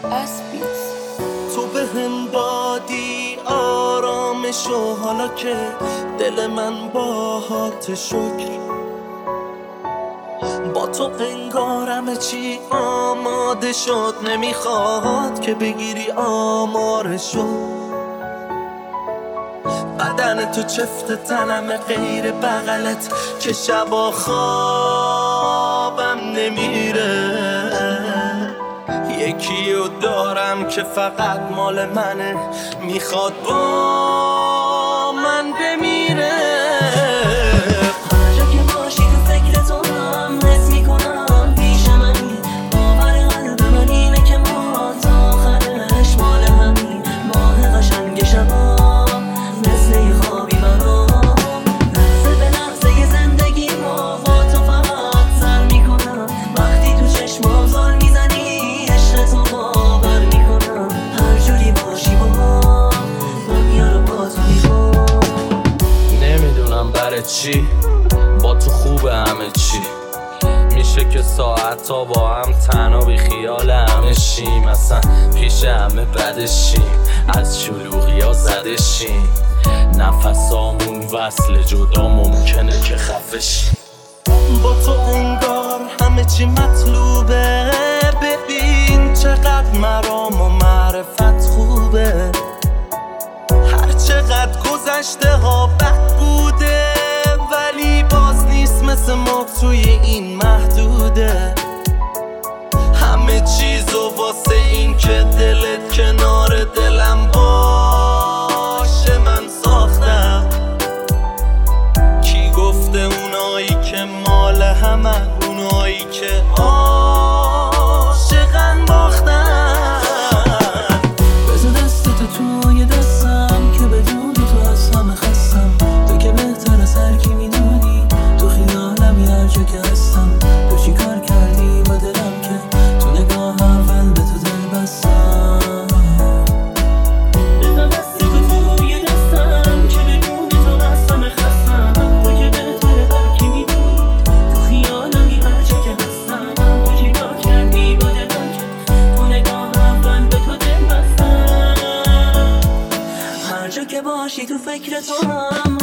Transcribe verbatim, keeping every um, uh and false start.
اسپیز. تو به هم دادی آرامش و حالا که دل من باهات شکر، با تو انگارم چی آماده شد، نمیخواد که بگیری آمارشو. بدن تو چفت تنم غیر بغلت که شبا خوابم نمیره. یکی رو دارم که فقط مال منه، میخواد با من بمیره. هر جا که باشی تو فکر تو هم حس میکنم پیش منی، باور قلب من اینه که ما تا آخرش مال همین. ماه قشنگ شبا مثل یه خوابی منو، لحظه به لحظه زندگی ما با تو فقط سر میکنم. وقتی تو چشمام زل میزنی عشق تو باور میکنم. هر جوری باشی با ما دنیا رو با تو میخوام. نمیدونم برای چی با تو خوبه همه چی، میشه که ساعت تا با هم تنها بی خیال همه شیم، اصلا پیش همه بدشیم، از شلوغی ها زده شیم، نفسامون وصل جدا ممکنه که خفه شیم. با تو انگار همه چی مطلوبه، ببین چقدر مرام و معرفت خوبه. هر چقدر گذشته ها بد بوده ولی باز نیست مثل ما توی این محدوده. همه چیزو واسه این که دلت کنار دلم باشه من ساختم. کی گفته اونایی که مال همن اونایی که عاشقن باختن. بذار دستتو توی دستم که بدون تو از همه خستم. تو که بهتر از هر کی میدونی، تو خیالم هر جا که هستم. تو چی کار کردی با دلم که تو نگاه اول به تو دل بستم. بذار دستتو توی دستم که بدون تو از همه خستم. تو که بهتر از هر کی میدونی، تو خیالم هر جا که هستم. تو چی کار کردی با دلم که تو نگاه اول به تو دل بستم. هر جا که باشی تو فکر تو هم